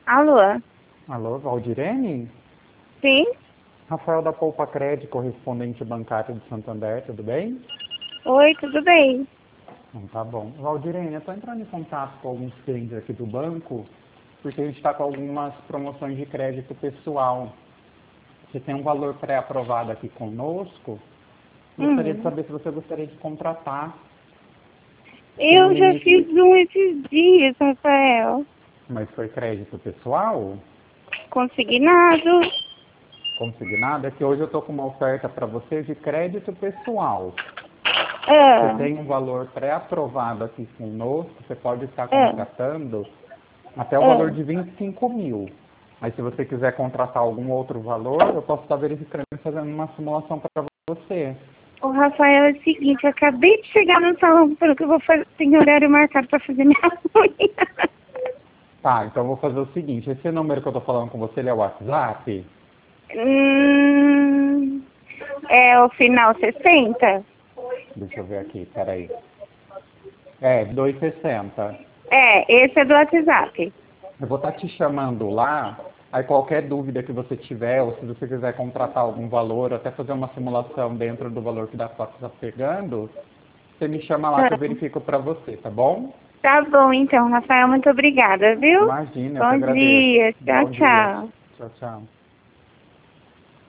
Alô? Alô, Valdirene? Sim? Rafael da Poupa Crédito, correspondente bancário de Santander, tudo bem? Oi, tudo bem? Tá bom. Valdirene, eu estou entrando em contato com alguns clientes aqui do banco, porque a gente está com algumas promoções de crédito pessoal. Você tem um valor pré-aprovado aqui conosco. Gostaria de Hum. saber se você gostaria de contratar. Tem um Eu já limite, fiz um esses dias, Rafael. mas foi crédito pessoal? Consignado. Consignado? É que hoje eu estou com uma oferta para você de crédito pessoal. Você Ah, tem um valor pré-aprovado aqui conosco, você pode estar ah, contratando até o valor ah. de 25 mil. Mas se você quiser contratar algum outro valor, eu posso estar verificando e fazendo uma simulação para você. O Rafael, é o seguinte, eu acabei de chegar no salão, pelo que eu vou fazer, tem horário marcado pra fazer minha unha. Tá, então eu vou fazer o seguinte, esse número que eu estou falando com você, ele é o WhatsApp? Hum, é o final 60? Deixa eu ver aqui, peraí. É, 260. É, esse é do WhatsApp. Eu vou estar te chamando lá, aí qualquer dúvida que você tiver, ou se você quiser contratar algum valor, até fazer uma simulação dentro do valor que dá para estar pegando, você me chama lá que eu Ah, verifico para você, tá bom? tá bom, então, Rafael, muito obrigada, viu? Imagina, eu que Bom agradeço. dia, tchau, Bom dia. tchau. Tchau, tchau.